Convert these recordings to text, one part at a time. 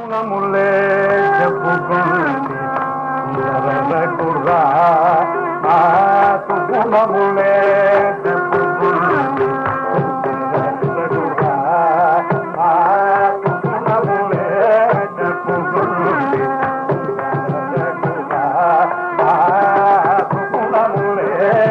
గుణములే చెప్పుకుంది గుర్రా గుణములే చెప్పుకుంది గుణములే చెప్పుకుంది గుణములే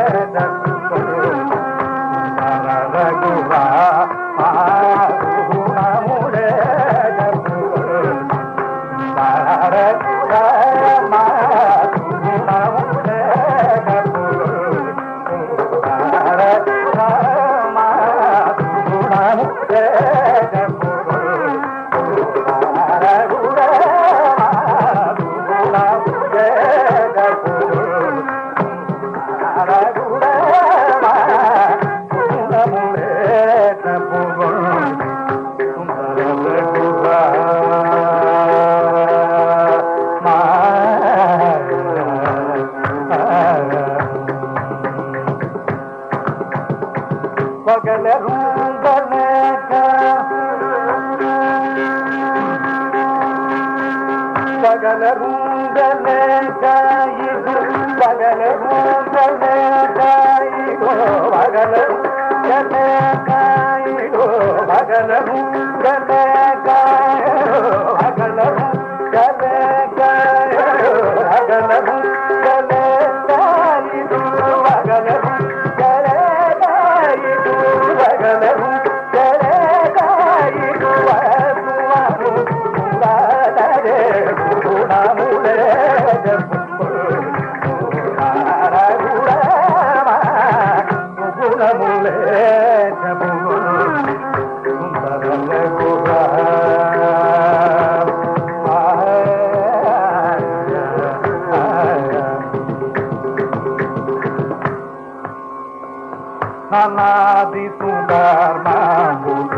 నానాది సుధర్మాంబుడు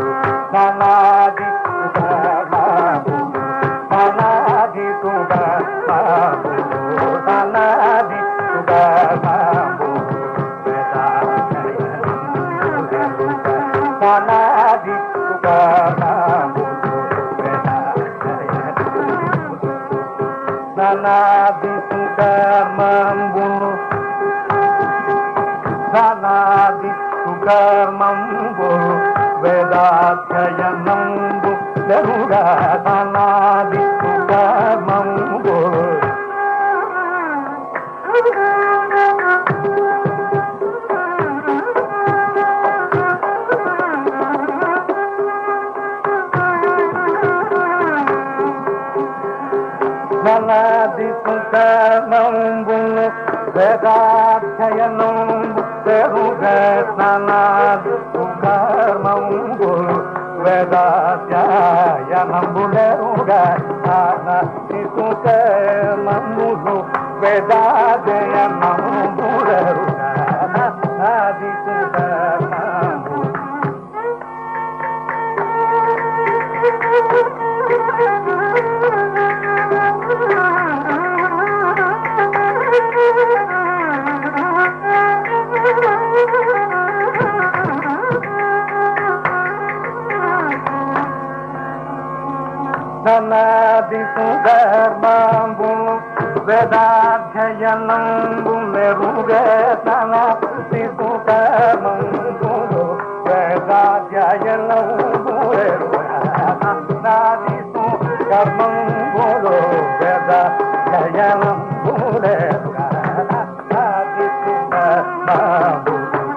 నానాది సుధర్మాంబుడు నానాది సుధర్మాంబుడు నానాది సుధర్మాంబుడు నానాది సుధర్మాంబుడు నానాది సుధర్మాంబుడు నానాది సుకర్మంబు వేదాధ్యయనంబు జరుగా నానాది సుకర్మంబు నానాది సుకర్మంబు వేదాధ్యయనంబు నానాది సుకర్మంబు వేదాధ్యయనంబులెరుగా నానాది సుకర్మంబులు వేదాధ్యయనంబులెరుగా నానాది సుకర్మంబు నానాది సుధర్మాంబు వేదాధ్యయనంబులెరుగా నానాది సుకర్మంబు వేదాధ్యయనంబులెరుగా నానాది సుకర్మంబులు వేదాధ్యయనంబులెరుగా నానాది సుకర్మంబు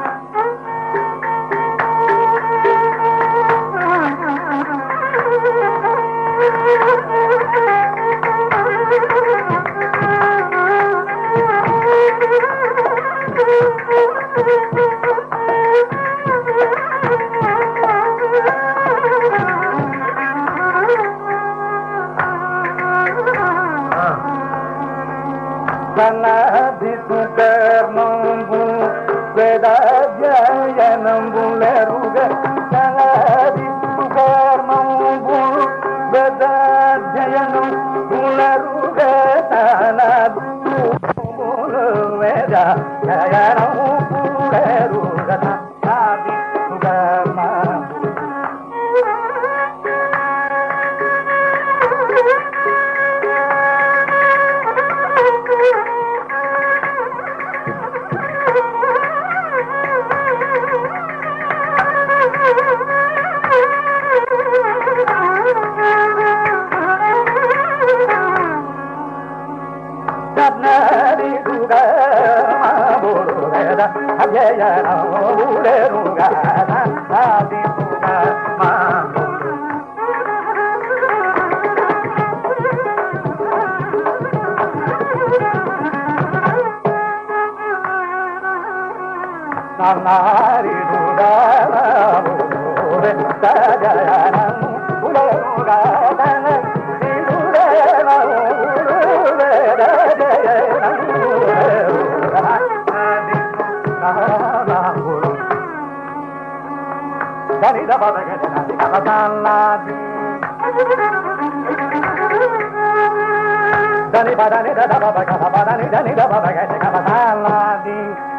నానాది సుకర్మంబు వేదాధ్యయనంబులెరుగా నానాది సుకర్మంబు వేదాధ్యయనంబులెరుగా నానాది వేదాధ్యయనంబులెరుగా నానాది సుకర్మంబు Nari Dudana Bure Sajayana Ulerugadana Dudana Ure Sajayana Ulerugadana Dani da baba ga dani kabatala di Dani badani da baba ga badani dani da baba ga kabatala di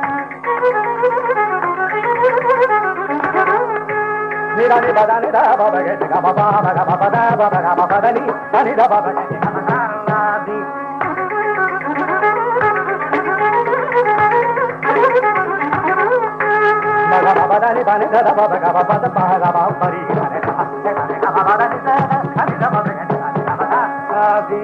Dani badani da baba ga kababa ga baba da baba ga baba dani dani da baba ga kabatala di Baba dani bani da baba ga baba da baba ga baba pari ga ne baba dani da dani da baba ga dani da baba di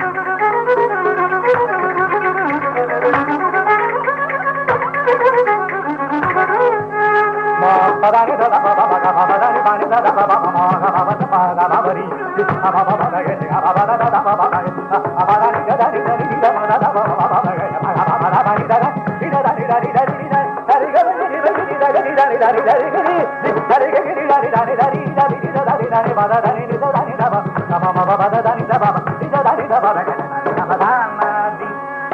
Baba dani da baba ga baba dani bani da baba ga baba da baba ga baba ri baba baba ga ne baba da da baba ga baba dani da dani da baba da baba ga baba da bani da di da di da di da di da dari ga dari dari dari dari dari dari dari dari dari dari dari dari baba dari da dari da baba baba da dari da baba di da dari da baba ga baba da di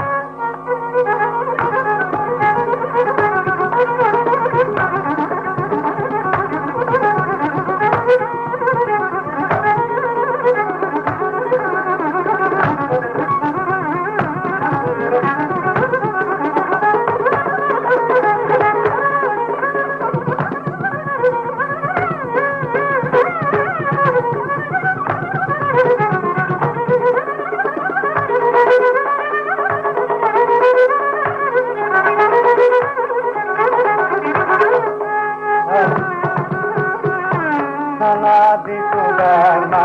Nadi Sugana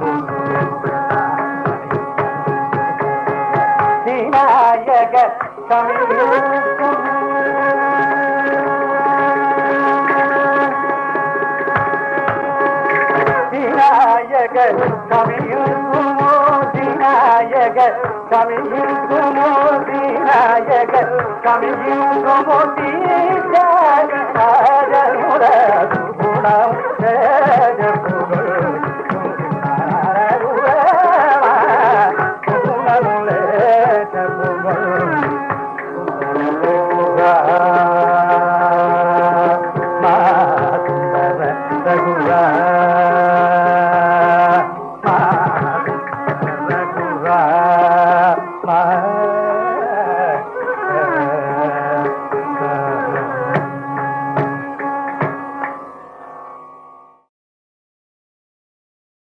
Dinayaga Dinayaga Ma